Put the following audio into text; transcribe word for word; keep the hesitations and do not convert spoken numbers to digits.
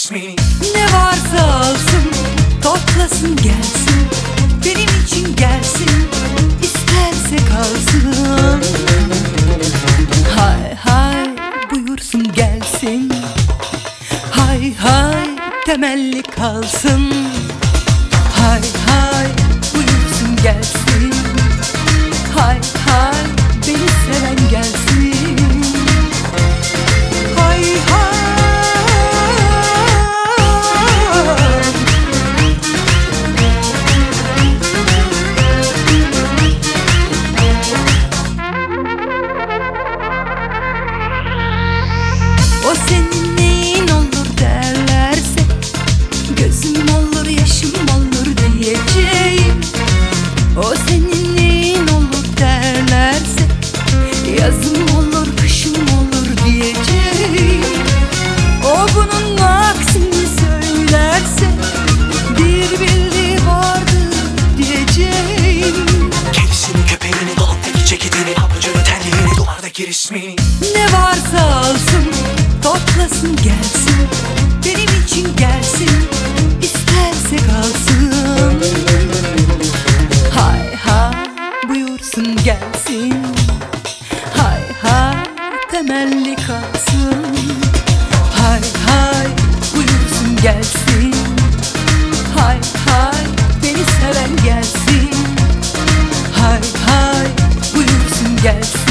ismini. Ne varsa alsın, toplasın gelsin, benim için gelsin, isterse kalsın. Hay hay buyursun gelsin, hay hay temelli kalsın. Hay hay buyursun gelsin, hay hay beni seven gelsin. Hay hay o senin neyin olur derlerse, gözüm olur yaşım olur diyeceğim. O senin neyin olur derlerse, yazım olur kışım olur diyeceğim. O bunun aksini söylerse, bir bildiği vardır diyeceğim. Kedisini, köpeğini, dolaptaki ceketini, pabucunu, terliğini, duvardaki resmini. Ne varsa alsın, toplasın gelsin, benim için gelsin, isterse kalsın. Hay hay buyursun gelsin, hay hay temelli kalsın. Hay hay buyursun gelsin, hay hay beni seven gelsin. Hay hay buyursun gelsin,